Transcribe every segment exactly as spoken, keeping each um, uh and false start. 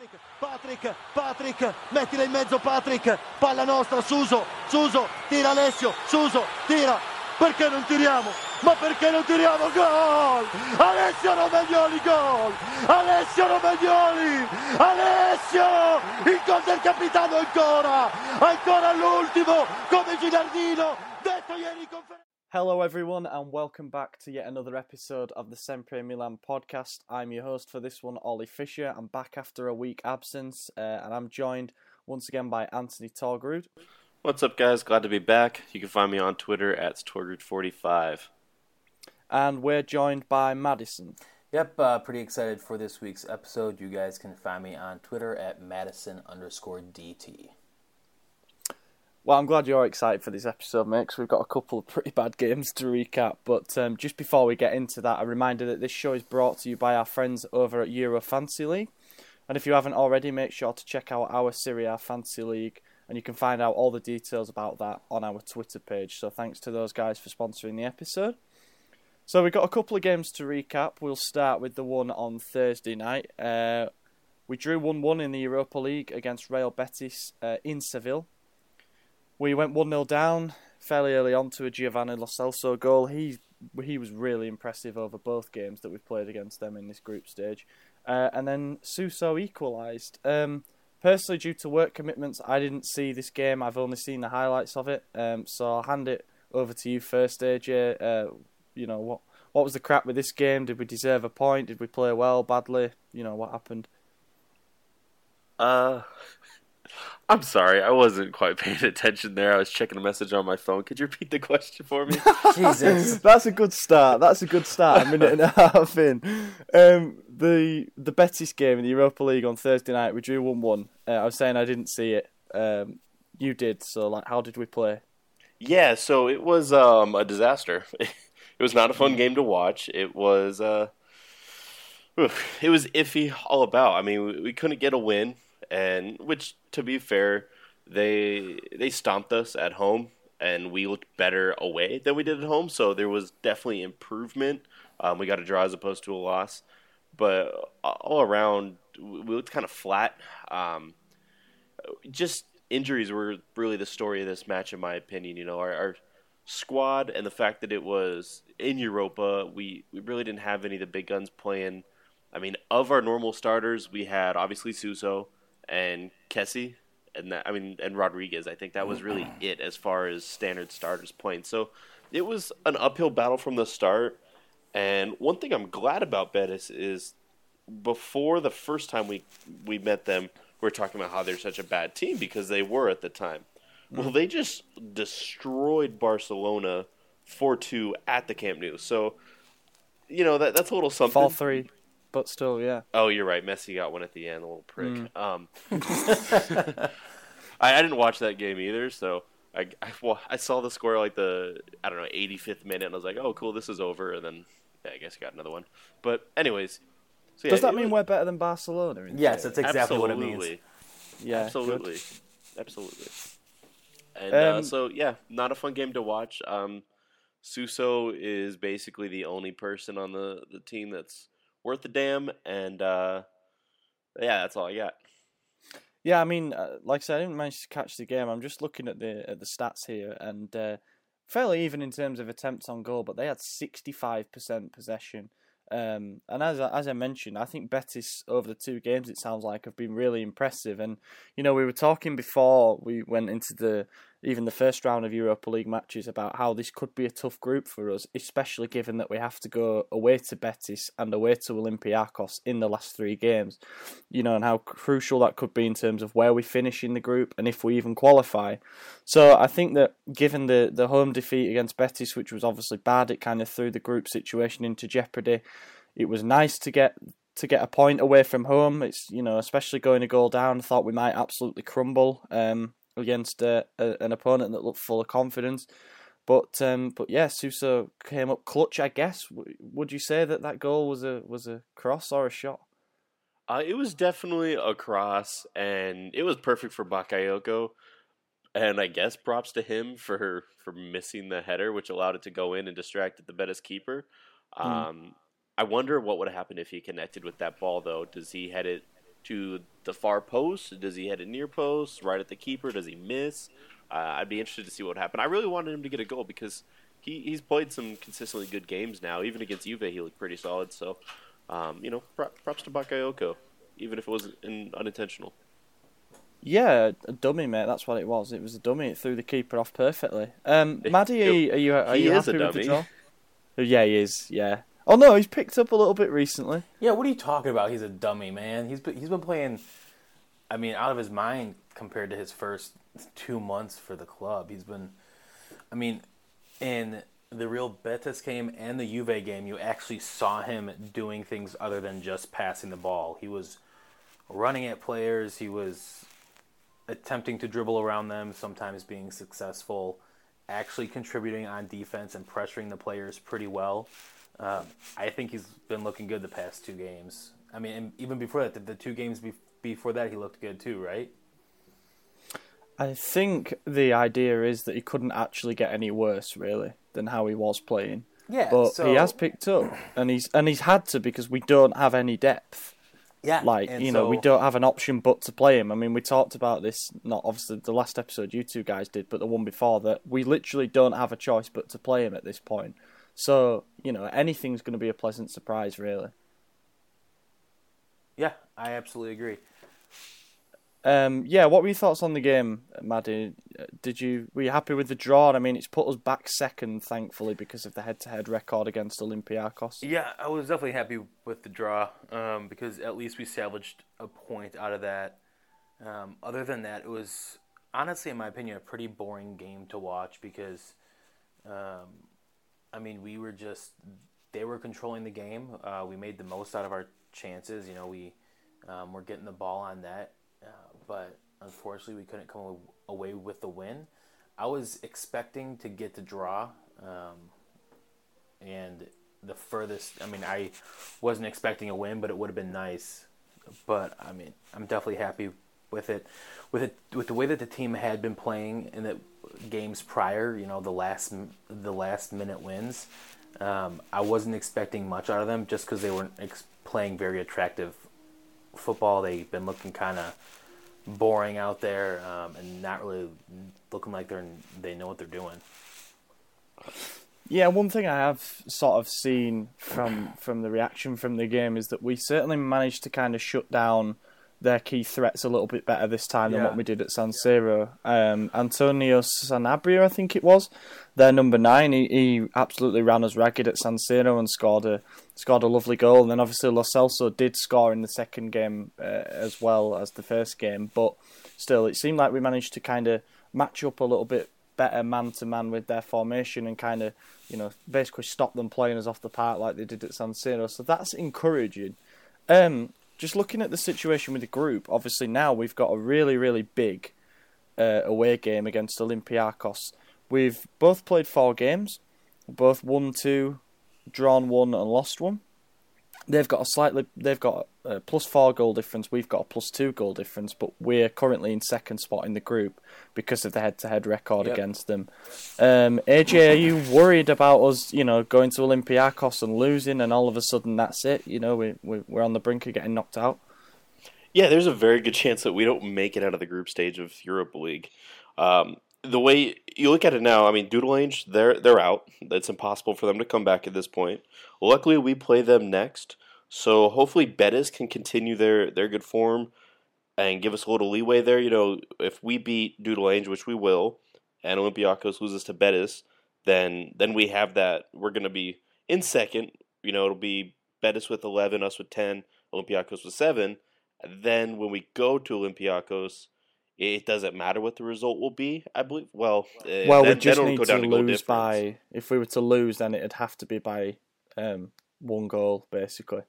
Patrick, Patrick, mettila in mezzo Patrick, palla nostra, Suso, Suso, tira Alessio, Suso, tira, perché non tiriamo? Ma perché non tiriamo? Gol! Alessio Romagnoli, gol! Alessio Romagnoli! Alessio! Il gol del capitano ancora! Ancora all'ultimo, come Gilardino, detto ieri in conferenza. Hello everyone and welcome back to yet another episode of the Sempre Milan podcast. I'm your host for this one, Ollie Fisher. I'm back after a week absence uh, and I'm joined once again by Anthony Torgrud. What's up guys, glad to be back. You can find me on Twitter at Torgrud forty-five. And we're joined by Madison. Yep, uh, pretty excited for this week's episode. You guys can find me on Twitter at Madison underscore DT. Well, I'm glad you're excited for this episode, mate, because we've got a couple of pretty bad games to recap. But um, just before we get into that, a reminder that this show is brought to you by our friends over at Euro Fantasy League. And if you haven't already, make sure to check out our Serie A Fantasy League, and you can find out all the details about that on our Twitter page. So thanks to those guys for sponsoring the episode. So we've got a couple of games to recap. We'll start with the one on Thursday night. Uh, we drew one one in the Europa League against Real Betis uh, in Seville. We went one nil down fairly early on to a Giovanni Lo Celso goal. He he was really impressive over both games that we've played against them in this group stage. Uh, and then Suso equalised. Um, personally, due to work commitments, I didn't see this game. I've only seen the highlights of it. Um, so I'll hand it over to you first, A J. Uh, you know, what what was the crap with this game? Did we deserve a point? Did we play well, badly? You know, what happened? Uh... I'm sorry, I wasn't quite paying attention there. I was checking a message on my phone. Could you repeat the question for me? Jesus. That's a good start. That's a good start. A minute and a half in. Um, the the Betis game in the Europa League on Thursday night, we drew one one. Uh, I was saying I didn't see it. Um, you did, so like, how did we play? Yeah, so it was um, a disaster. It was not a fun game to watch. It was uh, it was iffy all about. I mean, we, we couldn't get a win. And which, to be fair, they they stomped us at home, and we looked better away than we did at home. So there was definitely improvement. Um, we got a draw as opposed to a loss, but all around we looked kind of flat. Um, just injuries were really the story of this match, in my opinion. You know, our, our squad and the fact that it was in Europa, we we really didn't have any of the big guns playing. I mean, of our normal starters, we had obviously Suso and Kessie, and that, I mean, and Rodriguez. I think that was really it as far as standard starters playing. So it was an uphill battle from the start. And one thing I'm glad about Betis is before the first time we we met them, we were talking about how they're such a bad team because they were at the time. Well, they just destroyed Barcelona four two at the Camp Nou. So, you know, that that's a little something. four three. But still, yeah. Oh, you're right. Messi got one at the end, a little prick. Mm. Um, I, I didn't watch that game either, so I, I, well, I saw the score like the, I don't know, eighty-fifth minute, and I was like, oh, cool, this is over, and then yeah, I guess I got another one. But anyways. So, yeah, Does that mean was, we're better than Barcelona? Yes, that's exactly absolutely. what it means. Yeah, absolutely. Good. Absolutely. And um, uh, so, yeah, not a fun game to watch. Um, Suso is basically the only person on the, the team that's worth a damn, and uh, yeah, that's all I got. Yeah, I mean, uh, like I said, I didn't manage to catch the game. I'm just looking at the at the stats here, and uh, fairly even in terms of attempts on goal, but they had sixty-five percent possession. Um, and as I, as I mentioned, I think Betis over the two games, it sounds like, have been really impressive. And you know, we were talking before we went into the even the first round of Europa League matches about how this could be a tough group for us, especially given that we have to go away to Betis and away to Olympiacos in the last three games. You know, and how crucial that could be in terms of where we finish in the group and if we even qualify. So I think that given the, the home defeat against Betis, which was obviously bad, it kind of threw the group situation into jeopardy. It was nice to get to get a point away from home. It's, you know, especially going a goal down, I thought we might absolutely crumble um, against uh, a, an opponent that looked full of confidence. But um, but yeah, Suso came up clutch, I guess. Would you say that that goal was a was a cross or a shot? Uh, it was definitely a cross, and it was perfect for Bakayoko. And I guess props to him for, for missing the header, which allowed it to go in and distracted the Betis keeper. Um, mm. I wonder what would have happened if he connected with that ball, though. Does he head it to the far post? Does he head it near post, right at the keeper? Does he miss? Uh, I'd be interested to see what happened. I really wanted him to get a goal because he, he's played some consistently good games now. Even against Juve, he looked pretty solid. So, um, you know, props to Bakayoko, even if it was in, unintentional. Yeah, a dummy, mate. That's what it was. It was a dummy. It threw the keeper off perfectly. Um, Maddie, are you, are you, are he you is happy a with the dummy. draw? Yeah, he is. Yeah. Oh no, he's picked up a little bit recently. Yeah, what are you talking about? He's a dummy, man. He's been, he's been playing, I mean, out of his mind compared to his first two months for the club. He's been, I mean, in the Real Betis game and the Juve game, you actually saw him doing things other than just passing the ball. He was running at players. He was attempting to dribble around them, sometimes being successful, actually contributing on defense and pressuring the players pretty well. Um, I think he's been looking good the past two games. I mean, and even before that, the, the two games be- before that, he looked good too, right? I think the idea is that he couldn't actually get any worse, really, than how he was playing. Yeah, but so, he has picked up, and he's and he's had to because we don't have any depth. Yeah, like and you know, so, we don't have an option but to play him. I mean, we talked about this, not obviously the last episode you two guys did, but the one before that. We literally don't have a choice but to play him at this point. So you know, anything's going to be a pleasant surprise, really. Yeah, I absolutely agree. Um, yeah, what were your thoughts on the game, Maddie? Did you were you happy with the draw? I mean, it's put us back second, thankfully, because of the head-to-head record against Olympiacos. Yeah, I was definitely happy with the draw um, because at least we salvaged a point out of that. Um, other than that, it was honestly, in my opinion, a pretty boring game to watch because, um, I mean, we were just they were controlling the game. Uh, we made the most out of our chances. You know, we um, were getting the ball on net. Uh, but unfortunately, we couldn't come away with the win. I was expecting to get the draw, um, and the furthest. I mean, I wasn't expecting a win, but it would have been nice. But I mean, I'm definitely happy with it, with it, with the way that the team had been playing in the games prior. You know, the last the last minute wins. Um, I wasn't expecting much out of them just because they weren't ex- playing very attractive football. They've been looking kind of boring out there um, and not really looking like they're they know what they're doing. Yeah, one thing I have sort of seen from from the reaction from the game is that we certainly managed to kind of shut down their key threats a little bit better this time than Yeah. what we did at San Siro. Um, Antonio Sanabria, I think it was, their number nine. He, he absolutely ran us ragged at San Siro and scored a scored a lovely goal. And then obviously Lo Celso did score in the second game uh, as well as the first game. But still, it seemed like we managed to kind of match up a little bit better man to man with their formation and kind of, you know, basically stop them playing us off the park like they did at San Siro. So that's encouraging. Um, just looking at the situation with the group, obviously now we've got a really, really big uh, away game against Olympiacos. We've both played four games, both won two, drawn one, and lost one. They've got a slightly, they've got a plus four goal difference. We've got a plus two goal difference, but we're currently in second spot in the group because of the head-to-head record Yep. against them. Um, A J, are you worried about us, you know, going to Olympiacos and losing, and all of a sudden that's it? You know, we, we we're on the brink of getting knocked out. Yeah, there's a very good chance that we don't make it out of the group stage of Europa League. Um, the way you look at it now, I mean, Dudelange, they're they're out. It's impossible for them to come back at this point. Luckily, we play them next, so hopefully Betis can continue their, their good form and give us a little leeway there. You know, if we beat Dudelange, which we will, and Olympiacos loses to Betis, then then we have that. We're going to be in second. You know, it'll be Betis with eleven, us with ten, Olympiacos with seven. Then when we go to Olympiacos, it doesn't matter what the result will be, I believe. Well, uh, Well, then, we just then it'll need go to down to goal lose difference. by. If we were to lose, then it'd have to be by um, one goal, basically.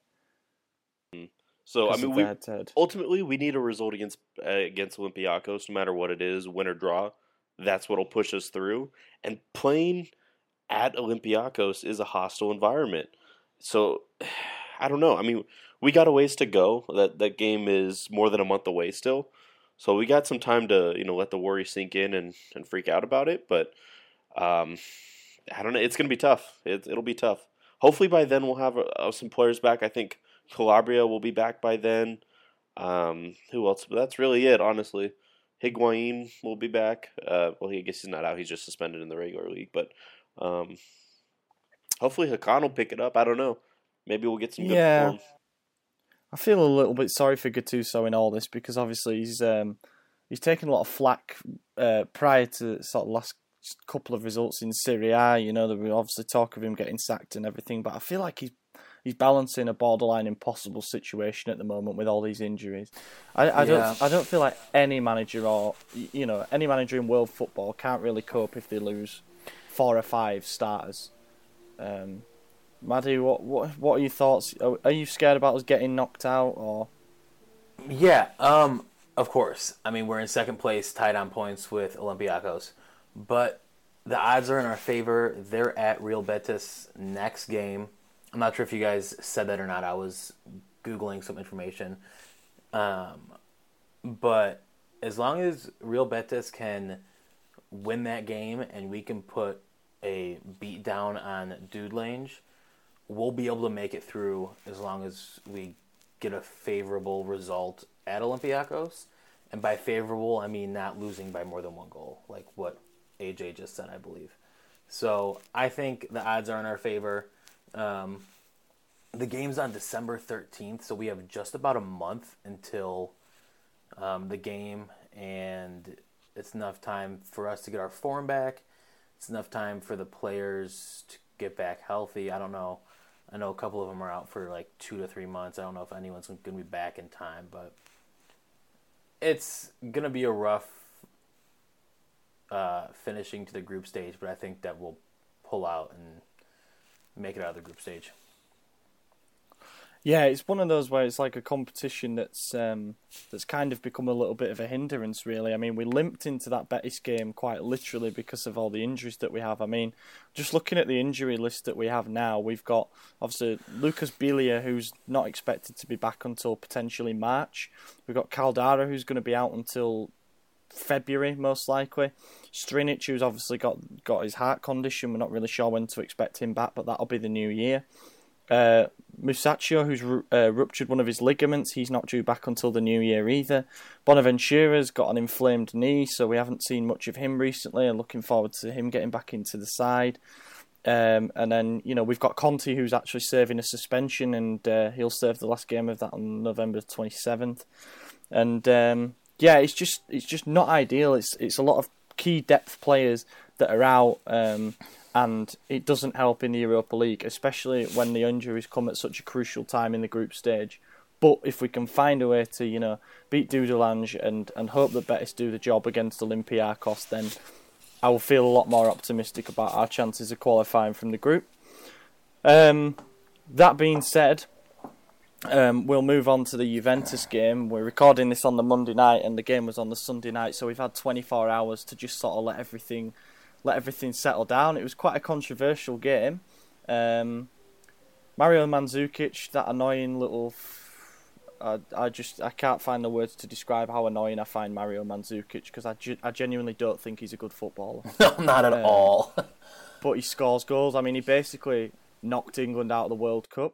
So I because mean, of we the head-to-head. ultimately we need a result against uh, against Olympiacos, no matter what it is, win or draw. That's what'll push us through. And playing at Olympiacos is a hostile environment. So I don't know. I mean, we got a ways to go. That that game is more than a month away still. So we got some time to, you know, let the worry sink in and, and freak out about it. But um, I don't know. It's going to be tough. It, it'll be tough. Hopefully by then we'll have uh, some players back. I think Calabria will be back by then. Um, who else? But that's really it, honestly. Higuain will be back. Uh, well, he, I guess he's not out. He's just suspended in the regular league. But um, hopefully Hakan will pick it up. I don't know. Maybe we'll get some good Yeah. form. I feel a little bit sorry for Gattuso in all this because obviously he's um, he's taken a lot of flack uh, prior to sort of last couple of results in Serie A. You know, there was obviously talk of him getting sacked and everything, but I feel like he's he's balancing a borderline impossible situation at the moment with all these injuries. I, I Yeah. don't I don't feel like any manager or you know any manager in world football can't really cope if they lose four or five starters. Um, Maddie, what what what are your thoughts? Are, are you scared about us getting knocked out or? Yeah, um, of course. I mean, we're in second place, tied on points with Olympiacos, but the odds are in our favor. They're at Real Betis next game. I'm not sure if you guys said that or not. I was Googling some information. Um, but as long as Real Betis can win that game and we can put a beat down on Dude Lange, we'll be able to make it through as long as we get a favorable result at Olympiacos. And by favorable, I mean not losing by more than one goal, like what A J just said, I believe. So I think the odds are in our favor. Um, the game's on December thirteenth, so we have just about a month until um, the game, and it's enough time for us to get our form back. It's enough time for the players to get back healthy. I don't know. I know a couple of them are out for like two to three months. I don't know if anyone's going to be back in time, but it's going to be a rough uh, finishing to the group stage, but I think that we'll pull out and make it out of the group stage. Yeah, it's one of those where it's like a competition that's um, that's kind of become a little bit of a hindrance, really. I mean, we limped into that Betis game quite literally because of all the injuries that we have. I mean, just looking at the injury list that we have now, we've got, obviously, Lucas Bilia, who's not expected to be back until potentially March. We've got Caldara, who's going to be out until February, most likely. Strinic, who's obviously got, got his heart condition. We're not really sure when to expect him back, but that'll be the new year. Uh, Musacchio, who's uh, ruptured one of his ligaments, he's not due back until the new year either. Bonaventura's got an inflamed knee, so we haven't seen much of him recently, and looking forward to him getting back into the side. Um, and then, you know, we've got Conte, who's actually serving a suspension, and uh, he'll serve the last game of that on November twenty-seventh. And um, yeah, it's just it's just not ideal. It's it's a lot of key depth players that are out. Um, And it doesn't help in the Europa League, especially when the injuries come at such a crucial time in the group stage. But if we can find a way to, you know, beat Dudelange and, and hope that Betis do the job against Olympiacos, then I will feel a lot more optimistic about our chances of qualifying from the group. Um, that being said, um, we'll move on to the Juventus game. We're recording this on the Monday night, and the game was on the Sunday night, so we've had twenty-four hours to just sort of let everything... let everything settle down. It was quite a controversial game. Um, Mario Mandzukic, that annoying little... I, I just I can't find the words to describe how annoying I find Mario Mandzukic, because I, ge- I genuinely don't think he's a good footballer. No, not at Um, all. But he scores goals. I mean, he basically knocked England out of the World Cup,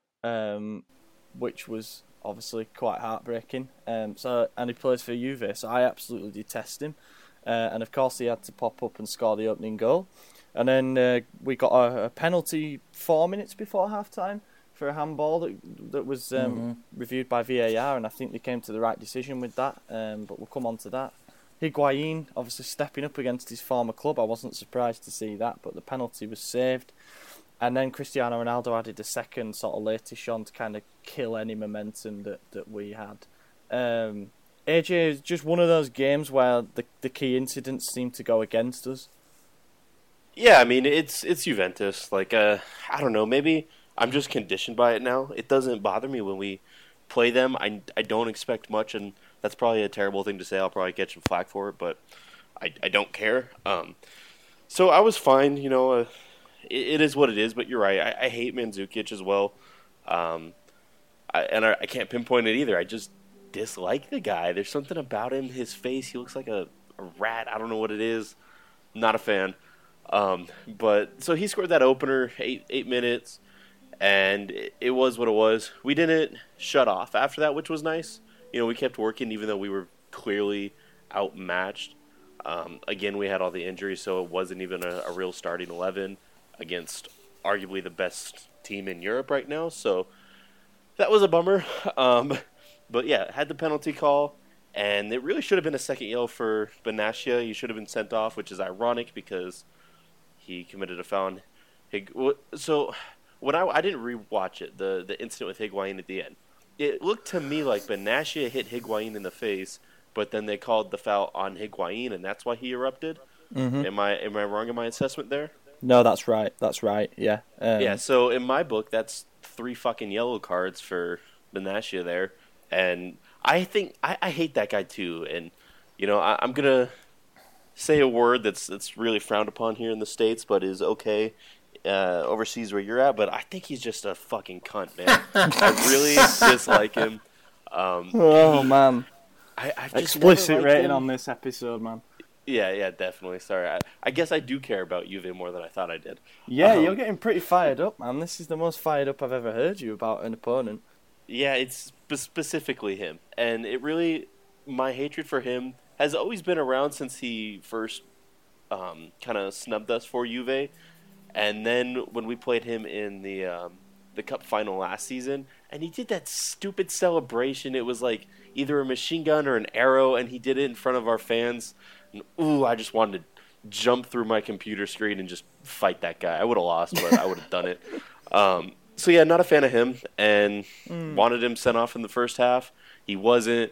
um, which was obviously quite heartbreaking. Um, so and he plays for Juve, so I absolutely detest him. Uh, and of course, he had to pop up and score the opening goal. And then uh, we got a, a penalty four minutes before half time for a handball that that was um, Mm-hmm. reviewed by V A R, and I think they came to the right decision with that. Um, but we'll come on to that. Higuain, obviously stepping up against his former club. I wasn't surprised to see that, but the penalty was saved. And then Cristiano Ronaldo added a second sort of latish on to kind of kill any momentum that, that we had. Um, A J, is just one of those games where the the key incidents seem to go against us. Yeah, I mean it's it's Juventus. Like uh, I don't know, maybe I'm just conditioned by it now. It doesn't bother me when we play them. I, I don't expect much, and that's probably a terrible thing to say. I'll probably get some flack for it, but I I don't care. Um, so I was fine. You know, uh, it, it is what it is. But you're right. I, I hate Mandzukic as well, um, I, and I, I can't pinpoint it either. I just dislike the guy. There's something about him, his face. He looks like a, a rat. I don't know what it is. Not a fan. Um, but so he scored that opener, eight eight minutes, and it, it was what it was. We didn't shut off after that, which was nice. you know, we kept working even though we were clearly outmatched. Um, again, we had all the injuries, so it wasn't even a, a real starting eleven against arguably the best team in Europe right now. So that was a bummer. Um, but yeah, had the penalty call, and it really should have been a second yellow for Benatia. He should have been sent off, which is ironic because he committed a foul on Hig- So when I, I didn't rewatch it, the, the incident with Higuain at the end, it looked to me like Benatia hit Higuain in the face, but then they called the foul on Higuain, and that's why he erupted. Mm-hmm. Am I am I wrong in my assessment there? No, that's right. That's right. Yeah. Um, Yeah. So in my book, that's three fucking yellow cards for Benatia there, and I think I, I hate that guy too. And you know, I, I'm gonna say a word that's that's really frowned upon here in the States, but is okay uh, overseas where you're at. But I think he's just a fucking cunt, man. I really dislike him. Um, Oh he, man. I, I've just Explicit never liked rating him. on this episode, man. Yeah, yeah, definitely. Sorry, I, I guess I do care about Juve more than I thought I did. Yeah, Um, you're getting pretty fired up, man. This is the most fired up I've ever heard you about an opponent. Yeah, it's spe- specifically him, and it really, my hatred for him has always been around since he first um, kind of snubbed us for Juve, and then when we played him in the um, the cup final last season, and he did that stupid celebration. It was like either a machine gun or an arrow, and he did it in front of our fans. And, ooh, I just wanted to jump through my computer screen and just fight that guy. I would have lost, but I would have done it. Um, so yeah, not a fan of him, and Mm. wanted him sent off in the first half. He wasn't,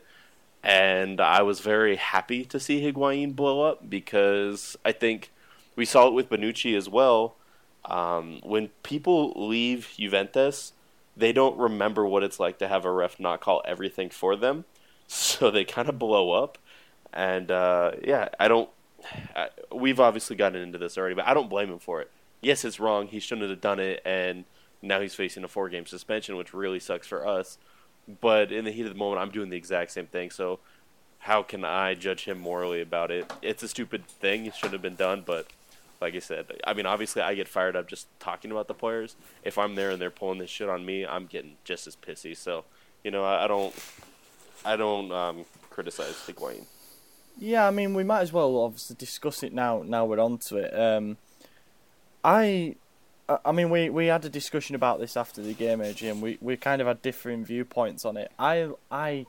and I was very happy to see Higuain blow up because I think we saw it with Bonucci as well. Um, when people leave Juventus, they don't remember what it's like to have a ref not call everything for them, so they kind of blow up. And uh, yeah, I don't. I, we've obviously gotten into this already, but I don't blame him for it. Yes, it's wrong. He shouldn't have done it, and now he's facing a four-game suspension, which really sucks for us. But in the heat of the moment, I'm doing the exact same thing. So how can I judge him morally about it? It's a stupid thing. It shouldn't have been done, but like I said, I mean, obviously I get fired up just talking about the players. If I'm there and they're pulling this shit on me, I'm getting just as pissy. So, you know, I, I don't, I don't um, criticize Higuain. Yeah, I mean, we might as well obviously discuss it now. Now we're on to it. Um, I, I mean, we, we had a discussion about this after the game, A J, and we, we kind of had differing viewpoints on it. I I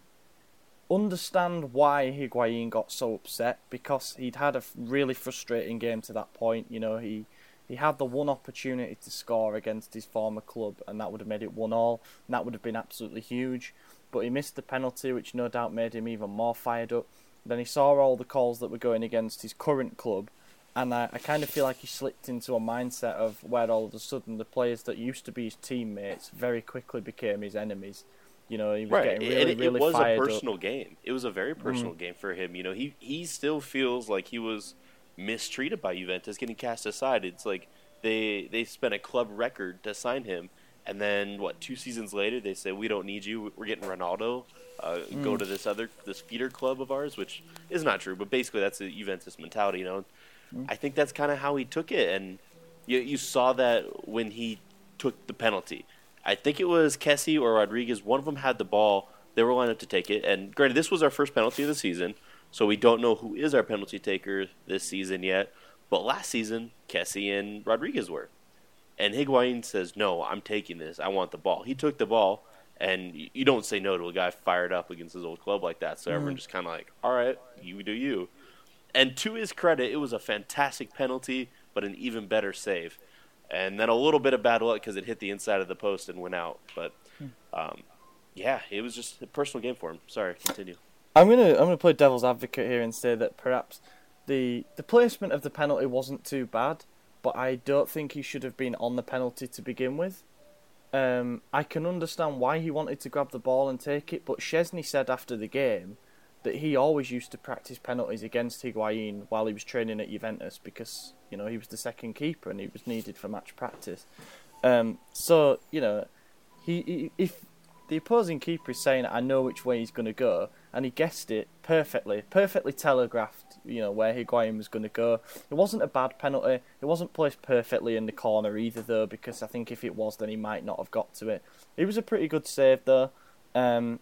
understand why Higuain got so upset because he'd had a really frustrating game to that point. You know, he he had the one opportunity to score against his former club, and that would have made it one all. And that would have been absolutely huge. But he missed the penalty, which no doubt made him even more fired up. Then he saw all the calls that were going against his current club, and I, I kind of feel like he slipped into a mindset of where all of a sudden the players that used to be his teammates very quickly became his enemies. You know, he was Right, getting really, and it, really it was a fired personal up. game. It was a very personal Mm. game for him. You know, he he still feels like he was mistreated by Juventus, getting cast aside. It's like they they spent a club record to sign him, and then what? Two seasons later, they say we don't need you. We're getting Ronaldo. Uh, Mm. Go to this other this feeder club of ours, which is not true, but basically that's a Juventus mentality. You know, Mm. I think that's kind of how he took it, and you you saw that when he took the penalty. I think it was Kessie or Rodriguez. One of them had the ball. They were lined up to take it. And granted, this was our first penalty of the season, so we don't know who is our penalty taker this season yet. But last season, Kessie and Rodriguez were. And Higuain says, no, I'm taking this. I want the ball. He took the ball, and you don't say no to a guy fired up against his old club like that. So everyone just kind of like, all right, you do you. And to his credit, it was a fantastic penalty, but an even better save. And then a little bit of bad luck because it hit the inside of the post and went out. But, um, yeah, it was just a personal game for him. Sorry, continue. I'm gonna I'm gonna play devil's advocate here and say that perhaps the the placement of the penalty wasn't too bad, but I don't think he should have been on the penalty to begin with. Um, I can understand why he wanted to grab the ball and take it, but Szczesny said after the game that he always used to practice penalties against Higuain while he was training at Juventus because, you know, he was the second keeper and he was needed for match practice. Um, so, you know, he, he if the opposing keeper is saying, I know which way he's going to go, and he guessed it perfectly, perfectly telegraphed, you know, where Higuain was going to go. It wasn't a bad penalty. It wasn't placed perfectly in the corner either, though, because I think if it was, then he might not have got to it. It was a pretty good save, though. Um,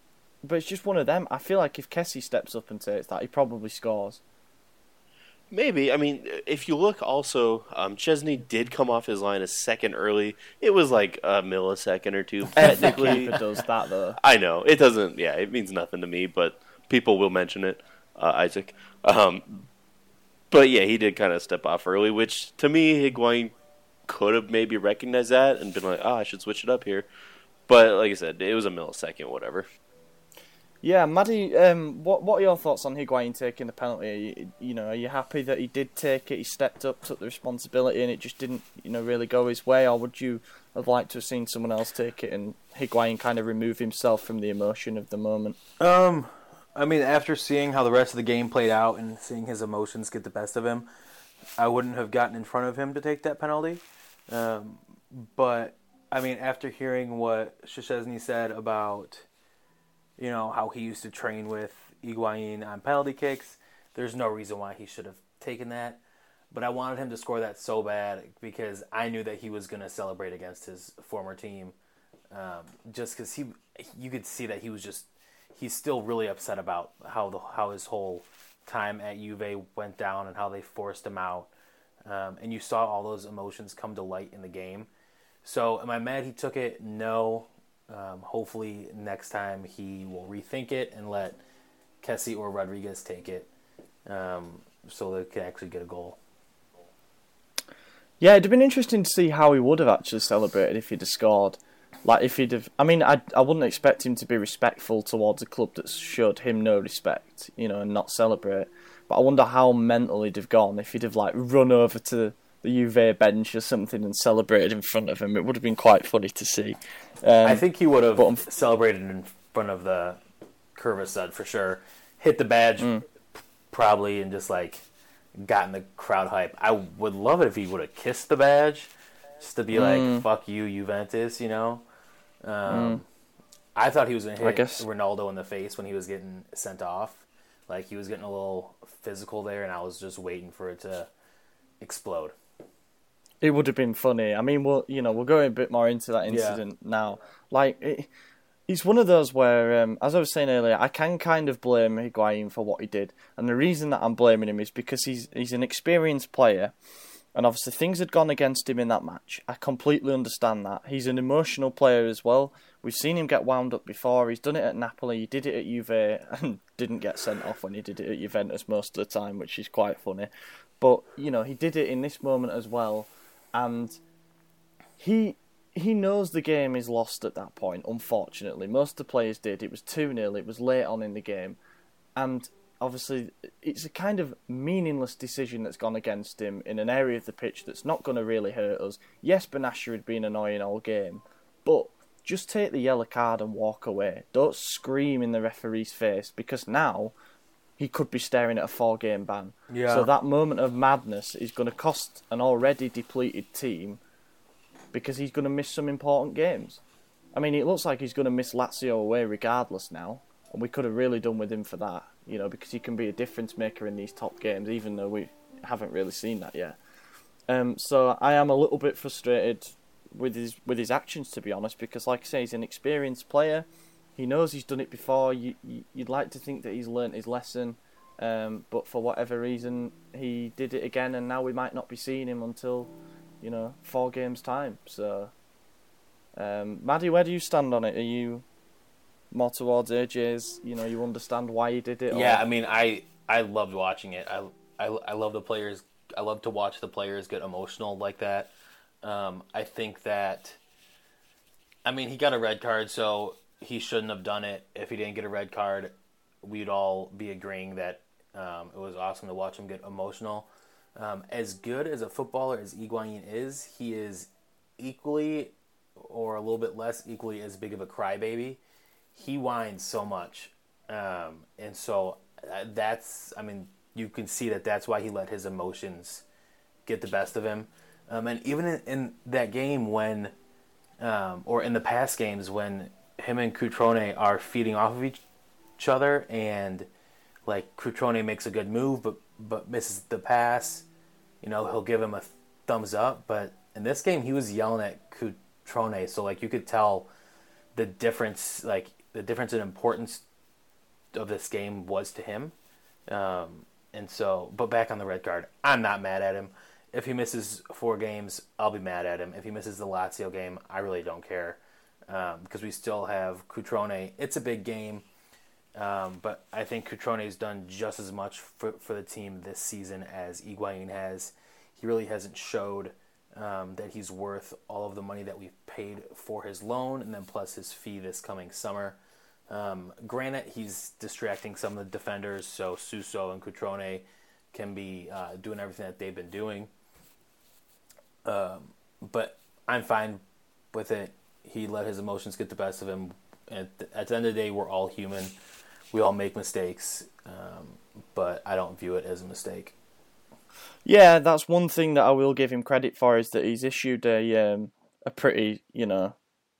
but it's just one of them. I feel like if Kessie steps up and takes that, he probably scores. Maybe. I mean, if you look also, um, Chesney did come off his line a second early. It was like a millisecond or two, technically. Every keeper does that, though. I know. It doesn't, yeah, it means nothing to me, but people will mention it, uh, Isaac. Um, but yeah, he did kind of step off early, which to me, Higuain could have maybe recognized that and been like, oh, I should switch it up here. But like I said, it was a millisecond, whatever. Yeah, Maddie, um, what what are your thoughts on Higuain taking the penalty? Are you, you know, are you happy that he did take it? He stepped up, took the responsibility, and it just didn't, you know, really go his way. Or would you have liked to have seen someone else take it and Higuain kind of remove himself from the emotion of the moment? Um, I mean, after seeing how the rest of the game played out and seeing his emotions get the best of him, I wouldn't have gotten in front of him to take that penalty. Um, but I mean, after hearing what Szczesny said about, you know, how he used to train with Higuain on penalty kicks, there's no reason why he should have taken that. But I wanted him to score that so bad because I knew that he was going to celebrate against his former team. Um, just because he, you could see that he was just, he's still really upset about how the how his whole time at Juve went down and how they forced him out. Um, and you saw all those emotions come to light in the game. So am I mad he took it? No. Um, hopefully next time he will rethink it and let Kessie or Rodriguez take it, um, so they can actually get a goal. Yeah, it'd have been interesting to see how he would have actually celebrated if he'd have scored. Like if he'd have, I mean, I I wouldn't expect him to be respectful towards a club that showed him no respect, you know, and not celebrate. But I wonder how mental he'd have gone if he'd have like run over to the Juve bench or something and celebrated in front of him. It would have been quite funny to see. Um, I think he would have but, celebrated in front of the Curva for sure. Hit the badge mm. probably and just like gotten the crowd hype. I would love it if he would have kissed the badge just to be mm. like, fuck you, Juventus, you know? Um, mm. I thought he was going to hit guess... Ronaldo in the face when he was getting sent off. Like he was getting a little physical there and I was just waiting for it to explode. It would have been funny. I mean, we'll you know we'll go a bit more into that incident yeah. now. Like it, it's one of those where, um, as I was saying earlier, I can kind of blame Higuain for what he did, and the reason that I'm blaming him is because he's he's an experienced player, and obviously things had gone against him in that match. I completely understand that. He's an emotional player as well. We've seen him get wound up before. He's done it at Napoli. He did it at Juve and didn't get sent off when he did it at Juventus most of the time, which is quite funny. But you know he did it in this moment as well. And he he knows the game is lost at that point, unfortunately. Most of the players did. It was two nil, it was late on in the game. And obviously, it's a kind of meaningless decision that's gone against him in an area of the pitch that's not going to really hurt us. Yes, Benassia had been annoying all game, but just take the yellow card and walk away. Don't scream in the referee's face, because now he could be staring at a four-game ban. Yeah. So that moment of madness is going to cost an already depleted team because he's going to miss some important games. I mean, it looks like he's going to miss Lazio away regardless now, and we could have really done with him for that, you know, because he can be a difference maker in these top games, even though we haven't really seen that yet. Um, so I am a little bit frustrated with his with his actions, to be honest, because, like I say, he's an experienced player. He knows he's done it before. You, you, you'd like to think that he's learnt his lesson, um, but for whatever reason, he did it again, and now we might not be seeing him until, you know, four games' time. So, um, Maddie, where do you stand on it? Are you more towards A J's? You know, you understand why he did it? Yeah, or... I mean, I I loved watching it. I, I, I love the players. I love to watch the players get emotional like that. Um, I think that, I mean, he got a red card, so he shouldn't have done it. If he didn't get a red card, we'd all be agreeing that um, it was awesome to watch him get emotional. Um, as good as a footballer as Higuain is, he is equally, or a little bit less equally, as big of a crybaby. He whines so much. Um, and so that's, I mean, you can see that that's why he let his emotions get the best of him. Um, and even in, in that game when, um, or in the past games when him and Cutrone are feeding off of each, each other, and like Cutrone makes a good move but but misses the pass, you know, he'll give him a thumbs up. But in this game, he was yelling at Cutrone, so like you could tell the difference, like the difference in importance of this game was to him. Um, and so, but back on the red card, I'm not mad at him. If he misses four games, I'll be mad at him. If he misses the Lazio game, I really don't care um, because we still have Cutrone. It's a big game, um, but I think Cutrone's done just as much for, for the team this season as Higuain has. He really hasn't showed um, that he's worth all of the money that we've paid for his loan and then plus his fee this coming summer. Um, granted, he's distracting some of the defenders, so Suso and Cutrone can be uh, doing everything that they've been doing. Um, but I'm fine with it. He let his emotions get the best of him. At, at the end of the day, we're all human. We all make mistakes, um, but I don't view it as a mistake. Yeah, that's one thing that I will give him credit for is that he's issued a um, a pretty, you know,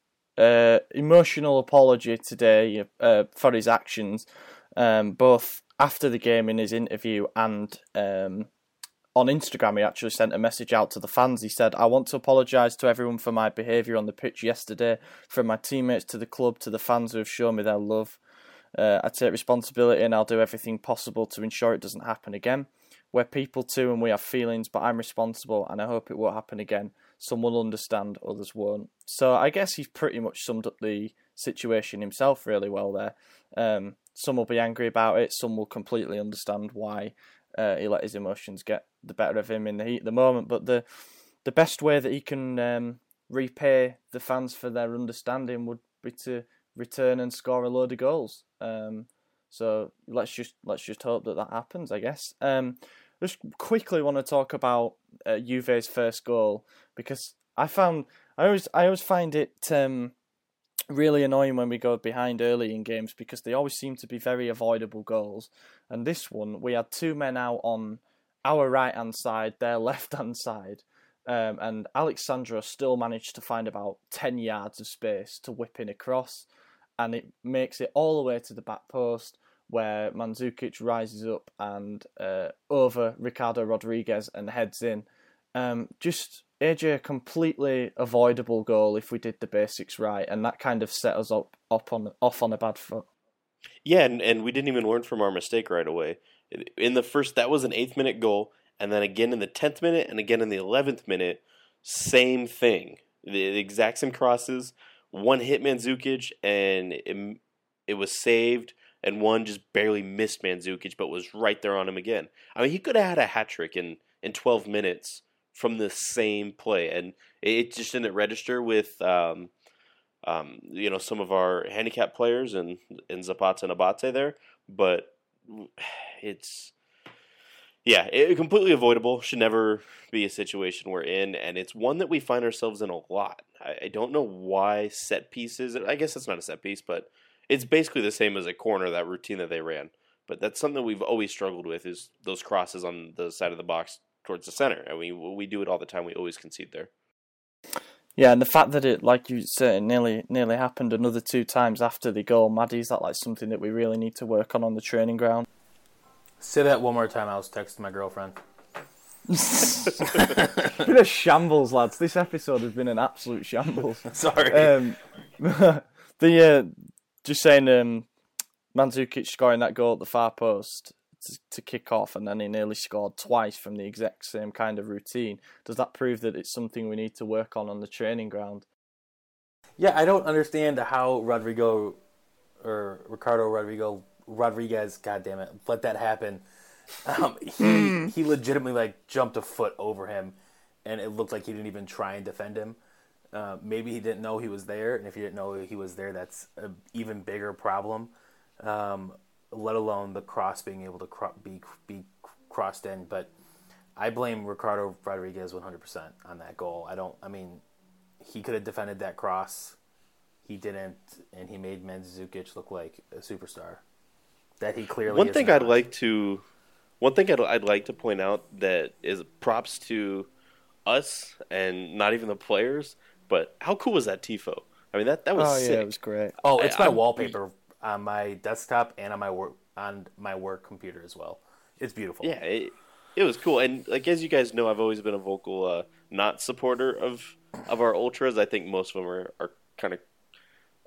uh, emotional apology today uh, for his actions, um, both after the game in his interview and um, on Instagram. He actually sent a message out to the fans. He said, "I want to apologise to everyone for my behaviour on the pitch yesterday, from my teammates to the club to the fans who have shown me their love. Uh, I take responsibility and I'll do everything possible to ensure it doesn't happen again. We're people too and we have feelings, but I'm responsible and I hope it won't happen again. Some will understand, others won't." So I guess he's pretty much summed up the situation himself really well there. Um, some will be angry about it, some will completely understand why uh, he let his emotions get the better of him in the heat of the moment. But the the best way that he can um, repay the fans for their understanding would be to return and score a load of goals. Um, so let's just let's just hope that that happens, I guess. Um, just quickly want to talk about uh, Juve's first goal, because I found I always I always find it um, really annoying when we go behind early in games because they always seem to be very avoidable goals. And this one, we had two men out on our right hand side, their left hand side, um, and Alex Sandro still managed to find about ten yards of space to whip in across, and it makes it all the way to the back post, where Mandzukic rises up and uh, over Ricardo Rodriguez and heads in. Um, just A J, a completely avoidable goal if we did the basics right, and that kind of set us up, up on off on a bad foot. Yeah, and, and we didn't even learn from our mistake right away. In the first, that was an eighth minute goal, and then again in the tenth minute, and again in the eleventh minute, same thing. The, the exact same crosses. One hit Mandzukic, and it, it was saved, and one just barely missed Mandzukic, but was right there on him again. I mean, he could have had a hat trick in, in twelve minutes from the same play, and it just didn't register with um, um, you know, some of our handicap players and and Zapata and Abate there, but it's yeah, it, completely avoidable. Should never be a situation we're in, and it's one that we find ourselves in a lot. I, I don't know why set pieces. I guess it's not a set piece, but it's basically the same as a corner, that routine that they ran. But that's something that we've always struggled with, is those crosses on the side of the box towards the center. I mean, we do it all the time. We always concede there. Yeah, and the fact that it, like you said, nearly nearly happened another two times after the goal, Maddie, is that like something that we really need to work on on the training ground? Say that one more time. I was texting my girlfriend. It's been a shambles, lads. This episode has been an absolute shambles. Sorry. Um, the uh, just saying, um, Mandzukic scoring that goal at the far post to, to kick off, and then he nearly scored twice from the exact same kind of routine. Does that prove that it's something we need to work on on the training ground? Yeah, I don't understand how Rodrigo or Ricardo Rodrigo Rodriguez, goddammit, let that happen. Um, he he legitimately like jumped a foot over him, and it looked like he didn't even try and defend him. Uh, maybe he didn't know he was there, and if you didn't know he was there, that's an even bigger problem. Um, let alone the cross being able to cro- be be crossed in. But I blame Ricardo Rodriguez one hundred percent on that goal. I don't. I mean, he could have defended that cross. He didn't, and he made Mandzukic look like a superstar that he clearly. One is thing not. I'd like to, one thing I'd, I'd like to point out that is props to us and not even the players, but how cool was that tifo? I mean, that that was oh sick. yeah, it was great. Oh, it's I- my I'm- wallpaper on my desktop and on my work on my work computer as well. It's beautiful. Yeah, it, it was cool, and like as you guys know, I've always been a vocal uh, not supporter of of our ultras. I think most of them are, are kind of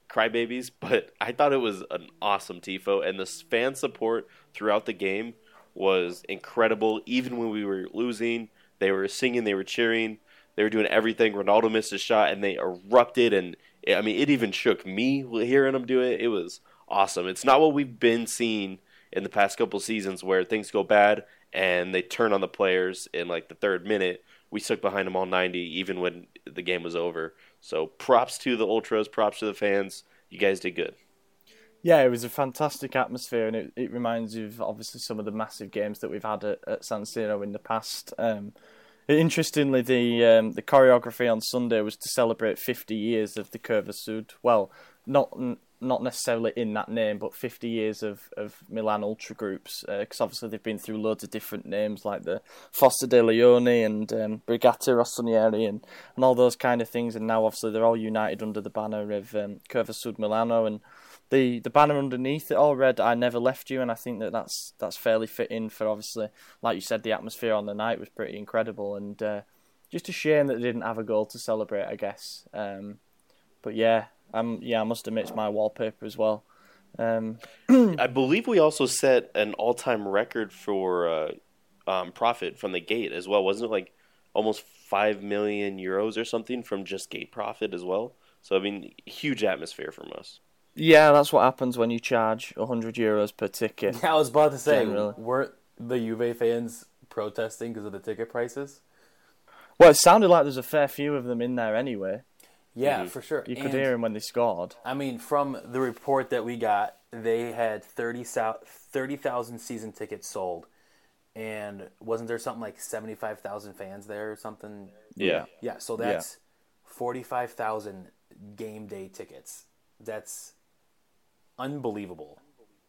crybabies, but I thought it was an awesome tifo, and the fan support throughout the game was incredible. Even when we were losing, they were singing, they were cheering, they were doing everything. Ronaldo missed a shot, and they erupted, and I mean, it even shook me hearing them do it. It was awesome. It's not what we've been seeing in the past couple seasons where things go bad and they turn on the players in like the third minute. We stuck behind them all ninety, even when the game was over. So props to the Ultras, props to the fans. You guys did good. Yeah, it was a fantastic atmosphere, and it, it reminds you of obviously some of the massive games that we've had at, at San Siro in the past. Um, interestingly, the um, the choreography on Sunday was to celebrate fifty years of the Curva Sud. Well, not not necessarily in that name, but fifty years of, of Milan Ultra groups, because uh, obviously they've been through loads of different names like the Fossa de Leone and um, Brigata Rossonieri and, and all those kind of things, and now obviously they're all united under the banner of um, Curva Sud Milano, and the, the banner underneath it all read "I never left you," and I think that that's, that's fairly fitting for, obviously, like you said, the atmosphere on the night was pretty incredible, and uh, just a shame that they didn't have a goal to celebrate, I guess. Um, but yeah, Um, yeah, I must admit it's my wallpaper as well. Um, I believe we also set an all-time record for uh, um, profit from the gate as well. Wasn't it like almost five million euros or something from just gate profit as well? So, I mean, huge atmosphere from us. Yeah, that's what happens when you charge one hundred euros per ticket. Yeah, I was about to say, Generally. weren't the Juve fans protesting because of the ticket prices? Well, it sounded like there's a fair few of them in there anyway. Yeah, Mhm. for sure. You could And, hear them when they scored. I mean, from the report that we got, they had thirty thousand season tickets sold. And wasn't there something like seventy-five thousand fans there or something? Yeah. Yeah, so that's forty-five thousand game day tickets. That's unbelievable.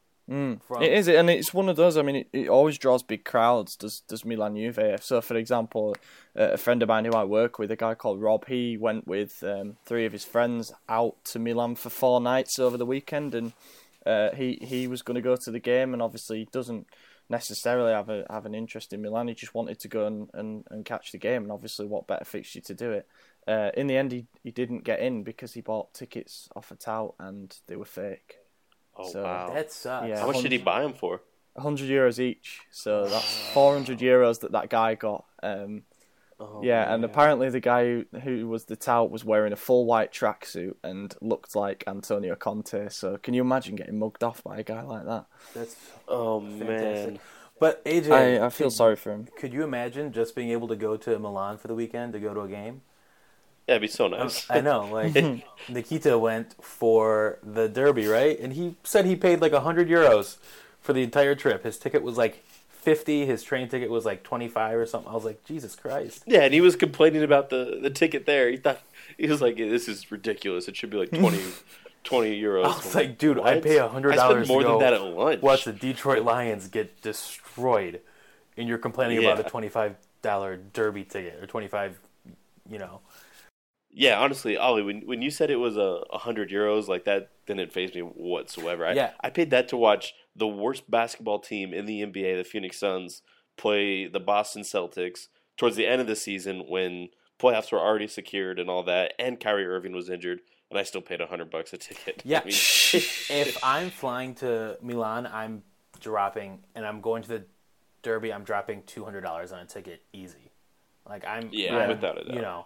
Mm. From- It is, and it's one of those. I mean, it, it always draws big crowds. Does does Milan Juve? So, for example, uh, a friend of mine who I work with, a guy called Rob, he went with um, three of his friends out to Milan for four nights over the weekend, and uh, he he was going to go to the game, and obviously he doesn't necessarily have a have an interest in Milan. He just wanted to go and, and, and catch the game, and obviously, what better fixture to do it? Uh, in the end, he he didn't get in because he bought tickets off a tout, and they were fake. Oh, So, wow. That sucks. Yeah. How much did he buy them for? one hundred euros each, so that's four hundred euros that that guy got. Um, Oh, yeah, and man. apparently the guy who, who was the tout was wearing a full white tracksuit and looked like Antonio Conte. So can you imagine getting mugged off by a guy like that? That's Oh, fantastic. man. But A J, I, I feel could- sorry for him. Could you imagine just being able to go to Milan for the weekend to go to a game? Yeah, it'd be so nice. I know, like Nikita went for the Derby, right? And he said he paid like a hundred euros for the entire trip. His ticket was like fifty. His train ticket was like twenty-five or something. I was like, Jesus Christ! Yeah, and he was complaining about the, the ticket there. He thought he was like, "This is ridiculous. It should be like twenty, twenty euros." I was like, dude, I What? pay a hundred I dollars spend more to go than that at lunch. watch the Detroit Lions get destroyed, and you're complaining Yeah. about a twenty-five dollar Derby ticket or twenty-five, you know. Yeah, honestly, Ollie, when when you said it was a uh, hundred euros, like that didn't faze me whatsoever. I, Yeah. I paid that to watch the worst basketball team in the N B A, the Phoenix Suns, play the Boston Celtics towards the end of the season when playoffs were already secured and all that, and Kyrie Irving was injured, and I still paid a hundred bucks a ticket. Yeah, I mean, if I'm flying to Milan, I'm dropping, and I'm going to the Derby, I'm dropping two hundred dollars on a ticket, easy. Like I'm, Yeah, I'm, without a doubt. you know,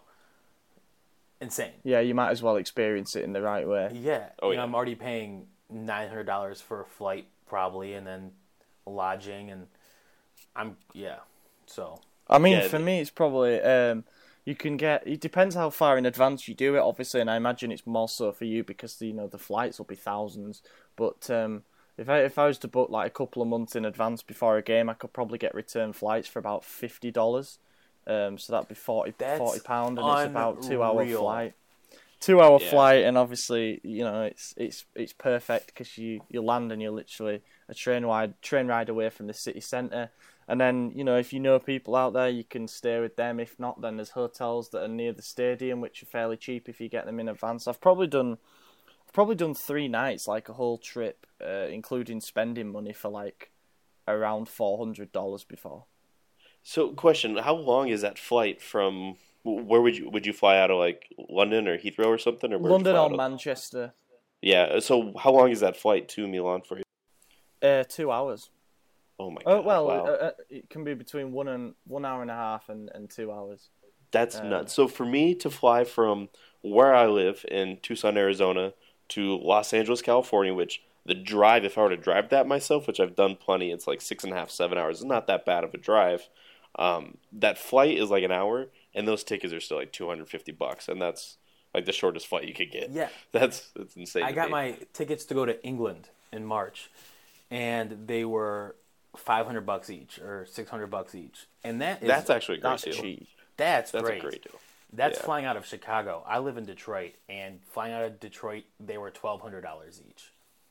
insane. Yeah, you might as well experience it in the right way. Yeah, Oh, you know, yeah. I'm already paying nine hundred dollars for a flight probably, and then lodging, and I'm yeah. So I mean, Yeah, for the- me, it's probably um, you can get. It depends how far in advance you do it, obviously, and I imagine it's more so for you because you know the flights will be thousands. But um, if I if I was to book like a couple of months in advance before a game, I could probably get return flights for about fifty dollars. Um, so that'd be forty That's forty pound, and it's about two hour unreal. flight. Two hour Yeah. flight, and obviously, you know, it's it's it's perfect because you, you land and you're literally a train ride train ride away from the city centre. And then, you know, if you know people out there, you can stay with them. If not, then there's hotels that are near the stadium, which are fairly cheap if you get them in advance. I've probably done, I've probably done three nights, like a whole trip, uh, including spending money for like around four hundred dollars before. so, question: how long is that flight from? Where would you would you fly out of, like London or Heathrow or something, or where'd you London fly or out of? Manchester. Yeah. So how long is that flight to Milan for you? Uh, two hours. Oh my god. Oh well, wow. uh, uh, it can be between one and one hour and a half and, and two hours. That's um, nuts. So for me to fly from where I live in Tucson, Arizona, to Los Angeles, California, which the drive, if I were to drive that myself, which I've done plenty, it's like six and a half, seven hours. It's not that bad of a drive. Um, that flight is like an hour, and those tickets are still like two hundred fifty bucks, and that's like the shortest flight you could get. Yeah. That's that's insane. I to got me. my tickets to go to England in March, and they were five hundred bucks each or six hundred bucks each, and that is That's actually a great That's deal. cheap. that's, That's great. a great deal. That's Yeah. flying out of Chicago. I live in Detroit, and flying out of Detroit, they were twelve hundred dollars each.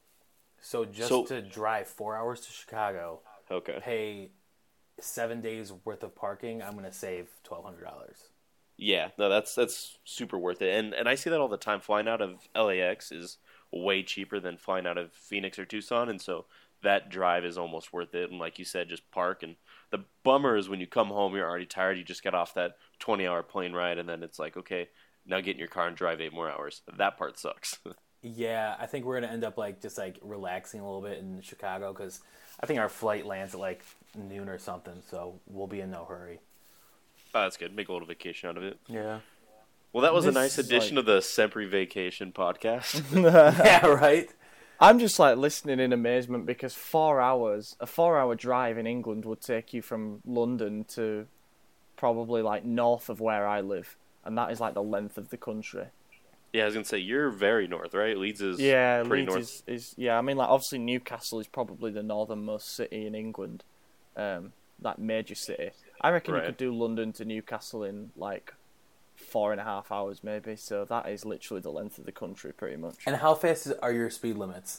So just So- to drive four hours to Chicago, Okay. pay seven days worth of parking, I'm going to save twelve hundred dollars. Yeah, no, that's that's super worth it, and and I see that all the time. Flying out of L A X is way cheaper than flying out of Phoenix or Tucson, and so that drive is almost worth it. And like you said, just park. And the bummer is when you come home, you're already tired. You just got off that twenty-hour plane ride, and then it's like, okay, now get in your car and drive eight more hours. That part sucks. Yeah, I think we're going to end up like just like relaxing a little bit in Chicago because I think our flight lands at like noon or something, so we'll be in no hurry. Oh, that's good. Make a little vacation out of it. Yeah. Well, that was a This nice is addition like- of the Sempre Vacation podcast. Yeah, right? I'm just like listening in amazement because four hours, a four-hour drive in England would take you from London to probably like north of where I live, and that is like the length of the country. Yeah, I was gonna say you're very north, right? Leeds is Yeah, pretty Leeds north. is, is yeah. I mean, like obviously Newcastle is probably the northernmost city in England, um, that major city. I reckon Right. you could do London to Newcastle in like four and a half hours, maybe. So that is literally the length of the country, pretty much. And how fast is, are your speed limits?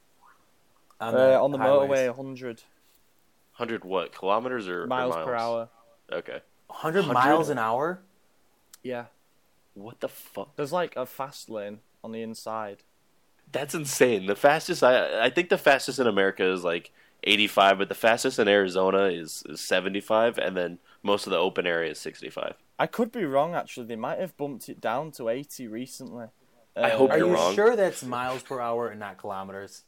On Uh, on the highways? motorway, one hundred Hundred what kilometers or or miles, miles per hour. Okay. one hundred one hundred? miles an hour? Yeah, What the fuck? there's like a fast lane on the inside. That's insane. The fastest I I think the fastest in America is like eighty-five, but the fastest in Arizona is, is seventy-five, and then most of the open area is sixty-five. I could be wrong, actually. They might have bumped it down to eighty recently. I Uh, hope Are You're you wrong. sure that's miles per hour and not kilometers?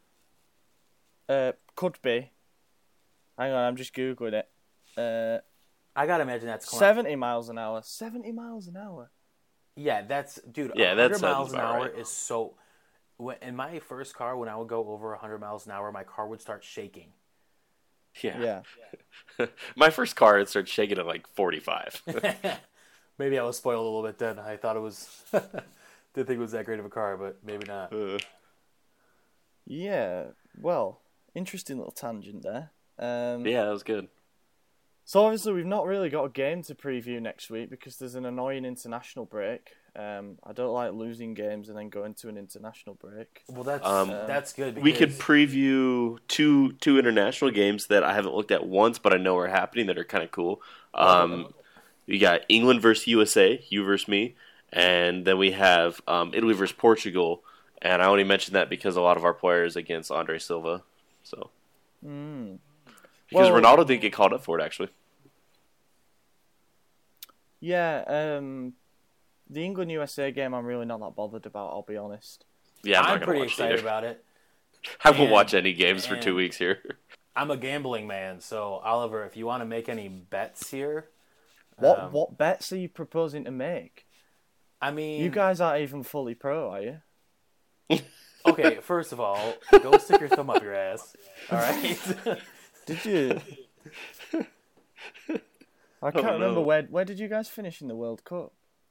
Uh, could be. Hang on, I'm just googling it. Uh, I gotta imagine that's kilo- seventy miles an hour. Seventy miles an hour. Yeah, that's dude. Yeah, one that hundred sounds miles an about hour right. is so. When, in my first car, when I would go over one hundred miles an hour, my car would start shaking. Yeah. Yeah. My first car, it started shaking at like forty-five. Maybe I was spoiled a little bit then. I thought it was. Didn't think it was that great of a car, but maybe not. Uh, Yeah. Well, interesting little tangent there. Um, yeah, that was good. So obviously we've not really got a game to preview next week because there's an annoying international break. Um, I don't like losing games and then going to an international break. Well, that's Um, that's good. Because We could preview two two international games that I haven't looked at once, but I know are happening that are kind of cool. Um, you got England versus U S A, you versus me, and then we have um, Italy versus Portugal. And I only mentioned that because a lot of our players against Andre Silva. So Mm. because Well- Ronaldo didn't get called up for it, actually. Yeah. Um, the England U S A game I'm really not that bothered about. I'll be honest. Yeah, I'm, I'm, not gonna pretty watch it excited either. about it. I won't and- watch any games for and- two weeks here. I'm a gambling man, so Oliver, if you want to make any bets here, What Um, what bets are you proposing to make? I mean, You guys aren't even fully pro, are you? okay. First of all, go stick your thumb up your ass. All right. Did you? I can't Oh, remember no. where where did you guys finish in the World Cup?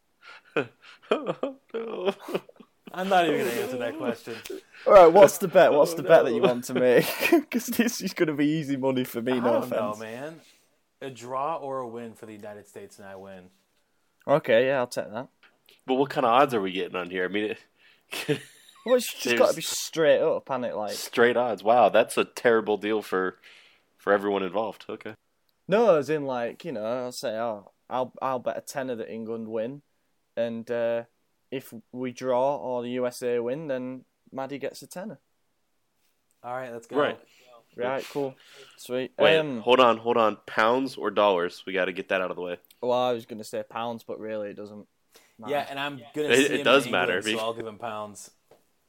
No. I'm not even gonna answer that question. All right, what's the bet? What's Oh, the bet that no. you want to make? Because this is going to be easy money for me. I No don't know, offense. man. A draw or a win for the United States, and I win. Okay, yeah, I'll take that. But what kind of odds are we getting on here? I mean, it, Well, it's just There's- got to be straight up, and it like straight odds. Wow, that's a terrible deal for for everyone involved. Okay. no, as in like you know, I'll say, oh, I'll I'll bet a tenner that England win, and uh, if we draw or the U S A win, then Maddie gets a tenner. All right, let's go. Right. Right, cool, sweet. Wait, Um, hold on, hold on. Pounds or dollars? We got to get that out of the way. well, I was going to say pounds, but really it doesn't matter. Yeah, and I'm gonna It- see it him does in matter. England, so I'll give him pounds.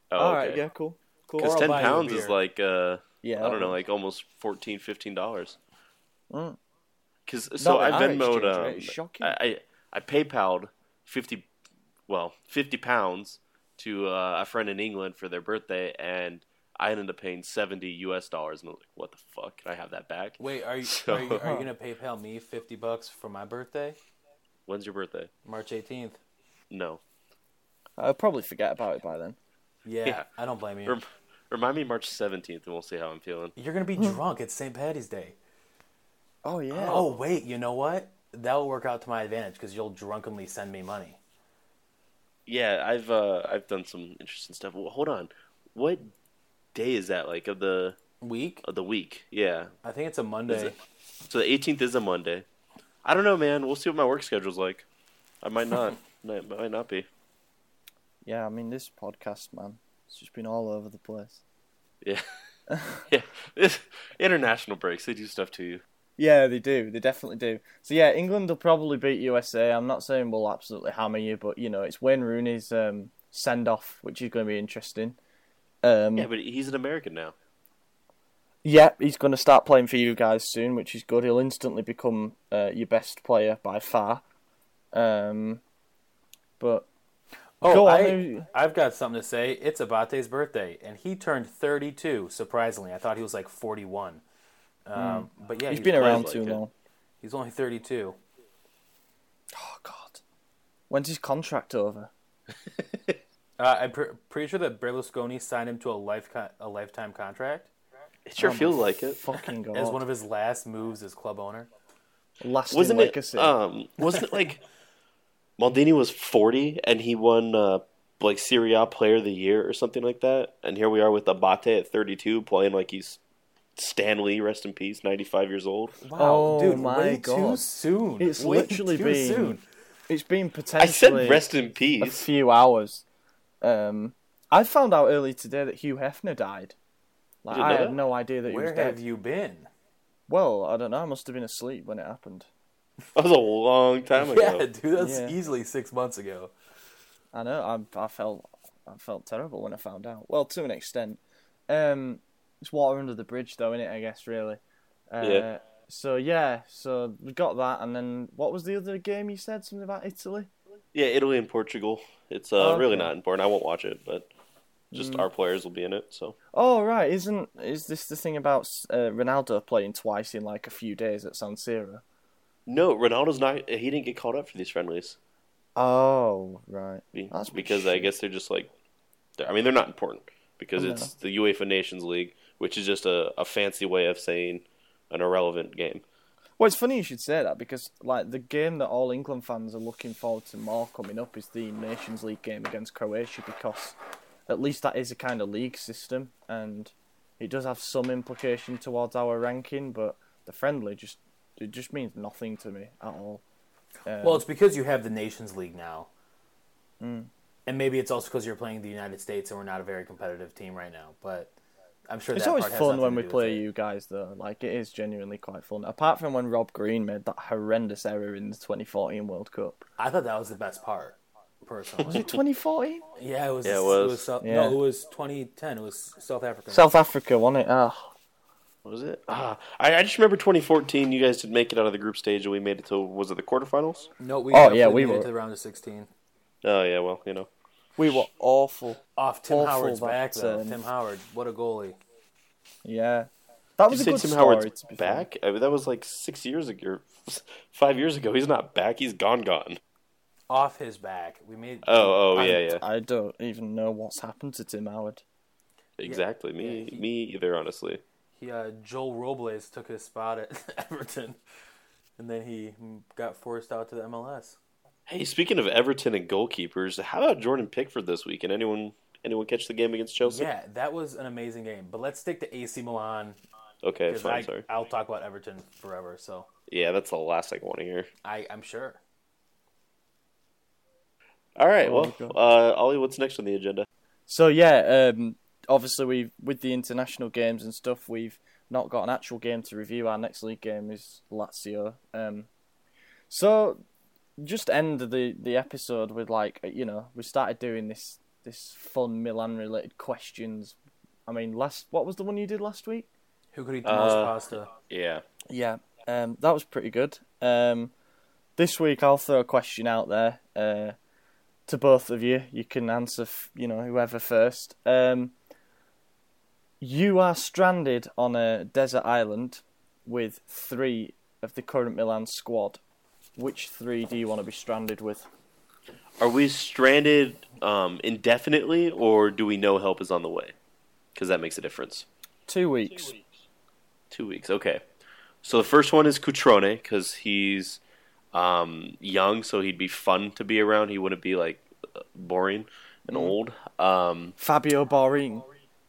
Oh, All okay. right, yeah, cool, cool. Because Or I'll ten buy you a pounds is beer. like, uh, Yeah, I don't know, like almost fourteen, fifteen dollars. Mm. Because so Not I at our Venmoed, exchange rate, um, it's shocking. I, I I PayPal'd fifty, well, fifty pounds to uh, a friend in England for their birthday, and I ended up paying seventy U S dollars, and I was like, "What the fuck? Can I have that back?" Wait, are you So- are you, are you gonna PayPal me fifty bucks for my birthday, When's your birthday? March eighteenth? No. I'll probably forget about it by then. Yeah, Yeah. I don't blame you. Rem- remind me March seventeenth, and we'll see how I'm feeling. You're gonna be drunk. It's Saint Patty's Day. Oh yeah. Oh wait, you know what? That will work out to my advantage because you'll drunkenly send me money. Yeah, I've uh, I've done some interesting stuff. Well, hold on, what day is that? Like of the Week? of the week? Yeah. I think it's a Is Monday. it- So the eighteenth is a Monday. I don't know, man. We'll see what my work schedule's like. I might not. Might might not be. Yeah, I mean this podcast, man, it's just been all over the place. Yeah. Yeah. This, international breaks, they do stuff to you. Yeah, they do. They definitely do. So yeah, England will probably beat U S A. I'm not saying we'll absolutely hammer you, but you know, it's Wayne Rooney's um, send off, which is going to be interesting. Um, Yeah, but he's an American now. yeah, he's going to start playing for you guys soon, which is good. He'll instantly become uh, your best player by far. Um, but Oh, Go on, I, maybe- I've got something to say. It's Abate's birthday, and he turned thirty-two. Surprisingly, I thought he was like forty-one. Um, But yeah, he's he's, been around like too it. long. he's only thirty-two. Oh God, when's his contract over? Uh, I'm pre- pretty sure that Berlusconi signed him to a life co- a lifetime contract It sure Oh my feels like it. Fucking God. as one of his last moves as club owner. Lasting Wasn't legacy. it? Um, wasn't it like Maldini was forty and he won uh, like Serie A Player of the Year or something like that? And here we are with Abate at thirty-two, playing like he's Stan Lee, rest in peace, ninety-five years old. Wow, Oh dude, my way too God. soon. It's Way literally too been soon. It's been I potentially said rest in a peace. few hours. Um, I found out earlier today that Hugh Hefner died. Like, You didn't I know had that? no idea that he Where was dead. have you been? Well, I don't know. I must have been asleep when it happened. That was a long time ago. Yeah, dude, that's Yeah. easily six months ago. I know. I I felt I felt terrible when I found out. Well, to an extent. Um, it's water under the bridge, though, innit? I guess really. Uh, Yeah. So yeah, so we got that, and then what was the other game you said? Something about Italy? Yeah, Italy and Portugal. It's uh, Oh, really okay. not important. I won't watch it, but just Mm. our players will be in it. So Oh right, isn't is this the thing about uh, Ronaldo playing twice in like a few days at San Siro? no, Ronaldo's not. He didn't get called up for these friendlies. Oh right, Be- That's because I shit. guess they're just like, they're, I mean, they're not important because I know. it's the UEFA Nations League, which is just a, a fancy way of saying an irrelevant game. Well, it's funny you should say that because like the game that all England fans are looking forward to more coming up is the Nations League game against Croatia because at least that is a kind of league system and it does have some implication towards our ranking, but the friendly just it just means nothing to me at all. Um, Well, it's because you have the Nations League now. Mm. And maybe it's also because you're playing the United States and we're not a very competitive team right now. But I'm sure It's that always part has fun nothing when to we do with play it. you guys, though. Like, it is genuinely quite fun. Apart from when Rob Green made that horrendous error in the twenty fourteen World Cup. I thought that was the best part, personally. Was it twenty fourteen? Yeah, it was. Yeah, it It was. was South, Yeah. No, it was twenty ten. It was South Africa. South Africa, wasn't it? Oh. What was it? Ah, I, I just remember twenty fourteen. You guys did make it out of the group stage, and we made it to was it the quarterfinals? No, we Oh, definitely yeah, we made it were- to the round of sixteen. Oh yeah, well you know. We were awful. Off Tim Awful Howard's that, back, though. um, Tim Howard, what a goalie. Yeah. That was Did a you good say Tim story, Howard's to be fair. back? I mean, that was like six years ago, or five years ago. He's not back. He's gone, gone. Off his back. We made. Oh, oh I, yeah, yeah. I don't even know what's happened to Tim Howard. Exactly. Me, Yeah, he- me either. Honestly. He, uh, Joel Robles took his spot at Everton, and then he got forced out to the M L S. Hey, speaking of Everton and goalkeepers, how about Jordan Pickford this week? And anyone, anyone catch the game against Chelsea? Yeah, that was an amazing game. But let's stick to A C Milan Okay, because fine. I Sorry. I'll talk about Everton forever. So Yeah, that's the last thing I want to hear. I I'm sure. All right. Oh, Well, God. uh, Ollie, what's next on the agenda? So, yeah, um, obviously, we've with the international games and stuff, we've not got an actual game to review. Our next league game is Lazio. Um, so, just end the, the episode with, like, you know, we started doing this this fun Milan related questions. I mean, last what was the one you did last week? Who could eat the most Uh, pasta? Yeah. Yeah, um, that was pretty good. Um, this week I'll throw a question out there uh, to both of you. You can answer, f- you know, whoever first. Um, you are stranded on a desert island with three of the current Milan squad. Which three do you want to be stranded with? Are we stranded um, indefinitely, or do we know help is on the way? Because that makes a difference. Two weeks. Two weeks, okay. So the first one is Cutrone, because he's um, young, so he'd be fun to be around. He wouldn't be, like, boring and Mm. old. Um, Fabio Borin.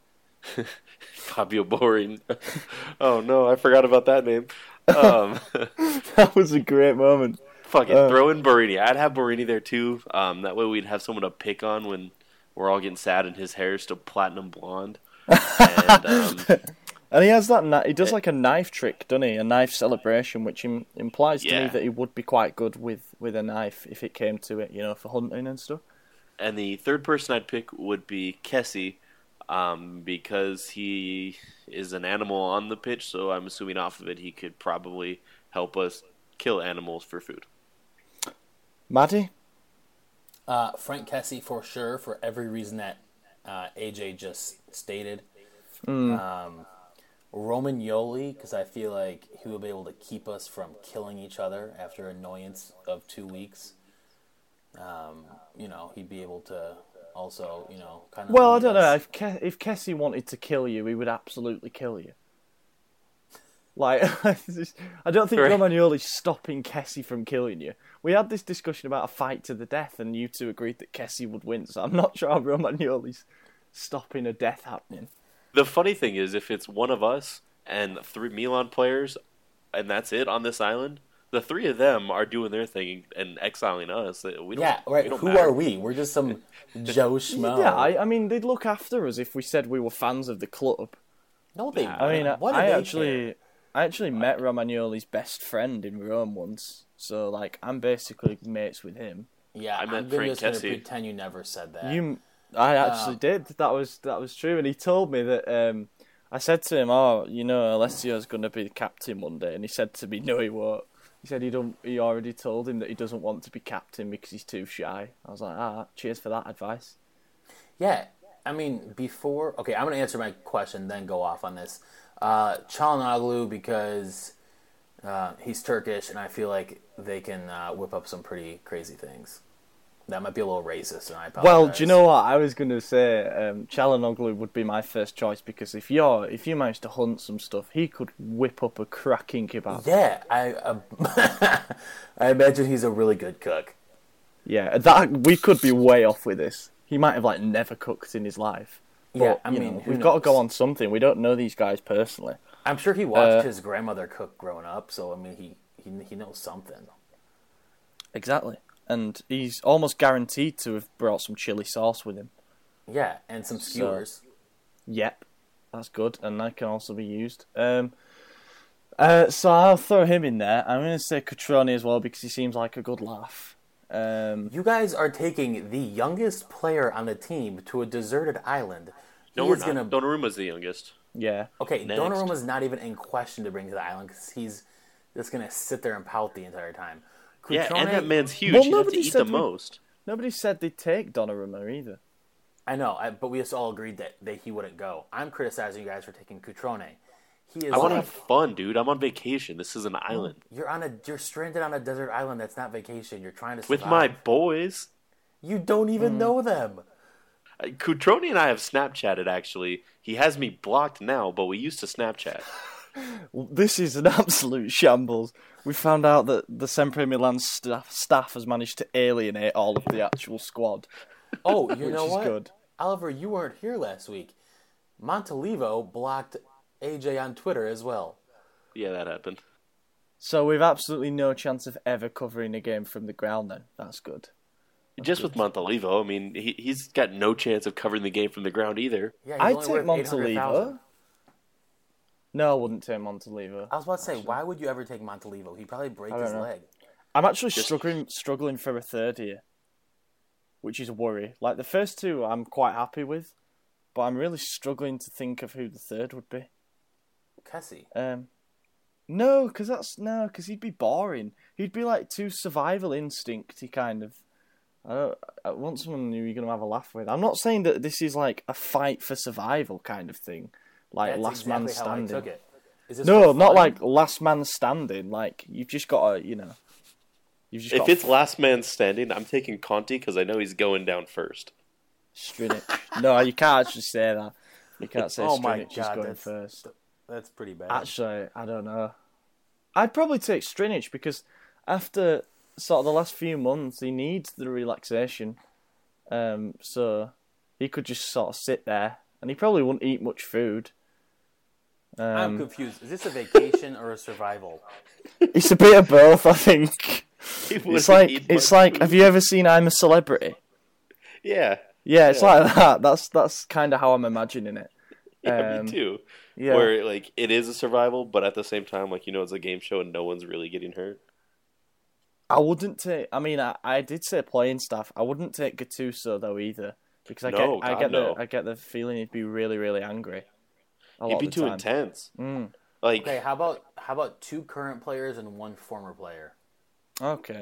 Fabio Boring. Oh, no, I forgot about that name. Um, That was a great moment. fuck it, Uh. throw in Borini. I'd have Borini there, too. Um, that way we'd have someone to pick on when we're all getting sad and his hair is still platinum blonde. And... Um, And he has that. Ni- he does like a knife trick, doesn't he? A knife celebration, which Im- implies to me Yeah. that he would be quite good with, with a knife if it came to it, you know, for hunting and stuff. And the third person I'd pick would be Kessie, um, because he is an animal on the pitch, so I'm assuming off of it he could probably help us kill animals for food. Maddie, Uh, Frank Kessie for sure, for every reason that uh, A J just stated. Um, Roman Yoli, because I feel like he will be able to keep us from killing each other after annoyance of two weeks. Um, you know, he'd be able to also, you know, kind of. well, I don't know. If Ke- if Kessie wanted to kill you, he would absolutely kill you. Like, I don't think Right. Romagnoli's stopping Kessie from killing you. We had this discussion about a fight to the death, and you two agreed that Kessie would win. So I'm not sure how Romagnoli's stopping a death happening. The funny thing is, if it's one of us and three Milan players, and that's it on this island, the three of them are doing their thing and exiling us. We don't, Yeah, right. we don't Who matter. are we? We're just some Joe Schmo. Yeah, I, I mean, they'd look after us if we said we were fans of the club. no, they. I mean, what do I they actually, care? I actually met Romagnoli's best friend in Rome once, so like I'm basically mates with him. Yeah, I I'm meant gonna Frank just gonna Kessie. pretend you never said that. You, I actually Uh, did. That was that was true, and he told me that. Um, I said to him, "Oh, you know, Alessio's going to be the captain one day," and he said to me, "No, he won't." He said he don't. He already told him that he doesn't want to be captain because he's too shy. I was like, "Ah, cheers for that advice." Yeah, I mean, before... Okay, I'm going to answer my question, then go off on this. Uh, Çalhanoğlu, because uh, he's Turkish, and I feel like they can uh, whip up some pretty crazy things. That might be a little racist, and I apologize. Well, do you know what I was going to say? Um, Çalhanoğlu would be my first choice because if you're if you manage to hunt some stuff, he could whip up a cracking kebab. Yeah, I, uh, I imagine he's a really good cook. Yeah, that we could be way off with this. He might have like never cooked in his life. But, Yeah, I you mean, know, who we've got to go knows? on something. We don't know these guys personally. I'm sure he watched Uh, his grandmother cook growing up, so I mean, he, he, he knows something. Exactly. And he's almost guaranteed to have brought some chili sauce with him. Yeah, and some skewers. Yep, that's good, and that can also be used. Um, uh, so I'll throw him in there. I'm going to say Cutrone as well because he seems like a good laugh. Um, You guys are taking the youngest player on the team to a deserted island. No, He we're is not. gonna... Donnaruma's the youngest. yeah. Okay, Next. Donnarumma's not even in question to bring to the island because he's just going to sit there and pout the entire time. Yeah, and Cutrone- that man's huge. Well, He'd have to nobody eat said the we- most. Nobody said they'd take Donnarumma either. I know, I, but we just all agreed that, that he wouldn't go. I'm criticizing you guys for taking Cutrone. He is I want to like, have fun, dude. I'm on vacation. This is an island. you're on a you're stranded on a desert island. That's not vacation. You're trying to survive. With my boys. You don't even Hmm. know them. Uh, Cutrone and I have Snapchatted, actually. He has me blocked now, but we used to Snapchat. This is an absolute shambles. We found out that the Sempre Milan staff, staff has managed to alienate all of the actual squad. Oh, you Which know is what? good. Oliver, you weren't here last week. Montalivo blocked A J on Twitter as well. Yeah, that happened. So we've absolutely no chance of ever covering a game from the ground then. That's good. Just with Montalivo, I mean, he, he's got no chance of covering the game from the ground either. Yeah, he's I'd only take worth eight hundred thousand. Montalivo. No, I wouldn't take Montalivo. I was about to say, why would you ever take Montalivo? He'd probably break I don't his know. leg. I'm actually struggling struggling for a third here. which is a worry. Like the first two, I'm quite happy with, but I'm really struggling to think of who the third would be. Kessie. Um, no, because that's no, because he'd be boring. He'd be like too survival instincty kind of. I don't. I want someone who you're gonna have a laugh with. I'm not saying that this is like a fight for survival kind of thing, like That's last exactly man how I standing. took it. Is this No, for not fun? like last man standing. Like you've just got to, you know. You've just If got it's last man standing, I'm taking Conti because I know he's going down first. Strinic. No, you can't actually say that. You can't say Oh my Strinic is God, going that's- first. That's pretty bad. Actually, I don't know. I'd probably take Strinic because after sort of the last few months, he needs the relaxation. Um, so he could just sort of sit there, and he probably wouldn't eat much food. I'm Um, confused. Is this a vacation or a survival? it's a bit of both, I think. He It's wouldn't like eat it's much like. food. Have you ever seen I'm a Celebrity? Yeah, Yeah, it's Yeah. like that. That's that's kind of how I'm imagining it. yeah, Um, me too. Yeah. Where like it is a survival, but at the same time, like you know, it's a game show and no one's really getting hurt. I wouldn't take. I mean, I, I did say playing staff. I wouldn't take Gattuso though either, because I No, get I God, get no. the I get the feeling he'd be really really angry. A lot He'd of be the too time. intense. Mm, Like Okay, how about how about two current players and one former player? okay.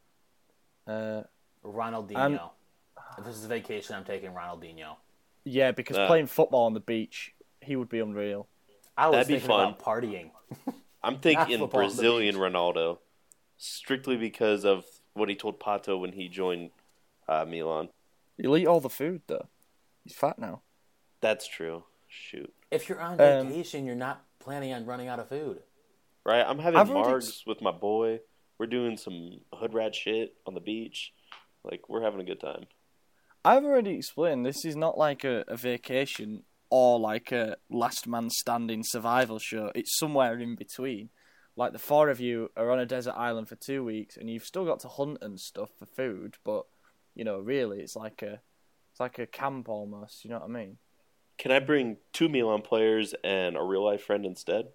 Uh, Ronaldinho. I'm- If this is a vacation, I'm taking Ronaldinho. yeah, because Ah. playing football on the beach, he would be unreal. I was That'd be thinking fun. about partying. I'm thinking football on the Brazilian beach. Ronaldo, strictly because of what he told Pato when he joined uh, Milan. He'll eat all the food though. He's fat now. That's true. Shoot. If you're on Um, vacation, you're not planning on running out of food. Right? I'm having I've already margs ex- with my boy. We're doing some hood rat shit on the beach. Like we're having a good time. I've already explained this is not like a, a vacation or like a last man standing survival show. It's somewhere in between. Like the four of you are on a desert island for two weeks and you've still got to hunt and stuff for food, but you know, really it's like a it's like a camp almost, you know what I mean? Can I bring two Milan players and a real life friend instead?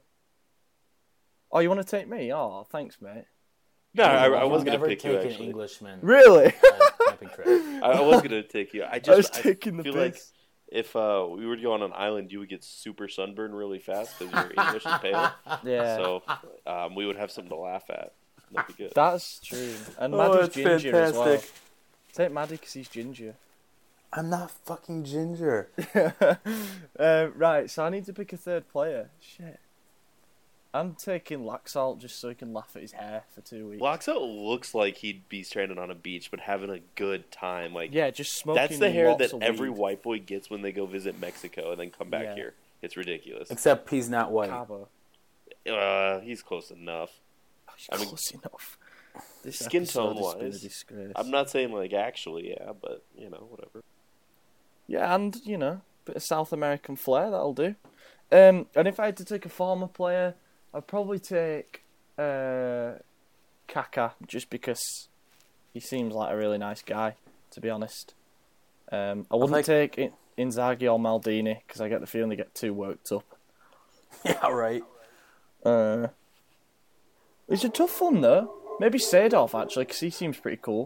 Oh, you want to take me? Oh, thanks, mate. No, I, I You'll was gonna never pick take you an actually. Englishman Really? on a camping trip. I, I was gonna take you. I just I was I taking the feel piss. like if uh, we were to go on an island, you would get super sunburned really fast because you're English and pale. Yeah. So um, we would have something to laugh at. That'd be good. That's true. And Oh, Maddie's that's ginger as well. fantastic. Take Maddie because he's ginger. I'm not fucking ginger. uh, right, so I need to pick a third player. Shit. I'm taking Laxalt just so he can laugh at his hair for two weeks. Laxo looks like he'd be stranded on a beach, but having a good time. Like Yeah, just smoking. that's the hair lots that of every weed. white boy gets when they go visit Mexico and then come back Yeah. here. It's ridiculous. Except he's not white. Cabo. Uh, he's close enough. Oh, he's I mean, close enough. This skin episode tone has been a wise, disgrace. I'm not saying like actually, yeah, but you know, whatever. Yeah, and you know, bit of South American flair that'll do. Um, and if I had to take a former player, I'd probably take uh, Kaká just because he seems like a really nice guy. To be honest, um, I wouldn't like- take In- Inzaghi or Maldini because I get the feeling they get too worked up. Yeah, right. Uh, it's a tough one though. Maybe Seedorf actually, because he seems pretty cool.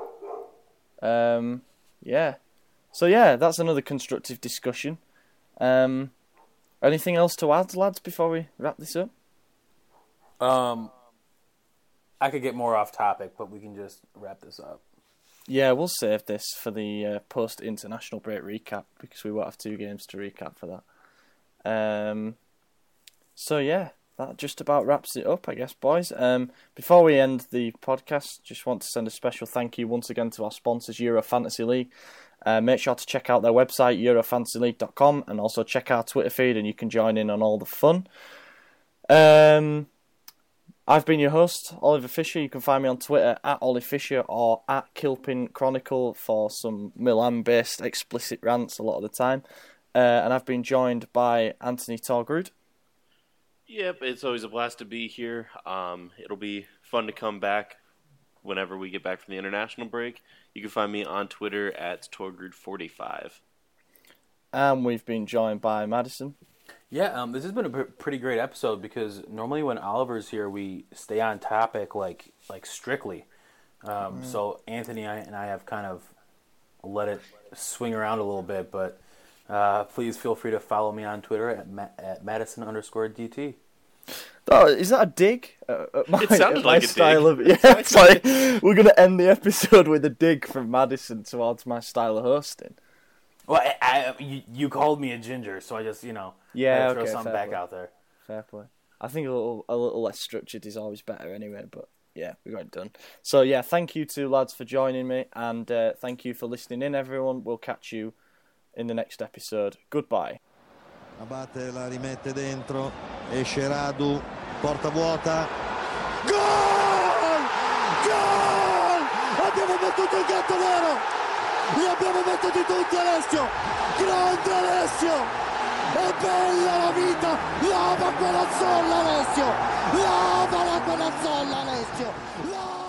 Um, yeah. So yeah, that's another constructive discussion. Um, anything else to add, lads, before we wrap this up? Um, I could get more off topic, but we can just wrap this up. Yeah, we'll save this for the uh, post-international break recap because we won't have two games to recap for that. Um, so yeah, that just about wraps it up, I guess, boys. Um, before we end the podcast, just want to send a special thank you once again to our sponsors, Euro Fantasy League. Uh, make sure to check out their website, euro fantasy league dot com, and also check our Twitter feed, and you can join in on all the fun. Um, I've been your host, Oliver Fisher. You can find me on Twitter at Ollie Fisher or at Kilpin Chronicle for some Milan-based explicit rants a lot of the time. Uh, and I've been joined by Anthony Torgrud. Yep, it's always a blast to be here. Um, it'll be fun to come back whenever we get back from the international break. You can find me on Twitter at Torgrud forty-five. And we've been joined by Madison. Yeah, um, this has been a p- pretty great episode because normally when Oliver's here, we stay on topic like like strictly. Um, So Anthony and I have kind of let it swing around a little bit. But uh, please feel free to follow me on Twitter at Ma- at Madison underscore D T. Oh, is that a dig? Uh, at my, It sounded at my like a style dig. Of, yeah, it's like we're gonna end the episode with a dig from Madison towards my style of hosting. Well, I, I, you, you called me a ginger, so I just you know Yeah, had to throw okay, something fair back play. out there. Fair play. I think a little a little less structured is always better anyway. But yeah, we got it done. So yeah, thank you to lads for joining me, and uh, thank you for listening in, everyone. We'll catch you in the next episode. Goodbye. Abate la rimette dentro, esce Radu, porta vuota, gol! Gol! Abbiamo battuto il gatto nero, li abbiamo battuti tutti Alessio, grande Alessio, è bella la vita, lava quella zolla Alessio, lava quella zolla Alessio, lava!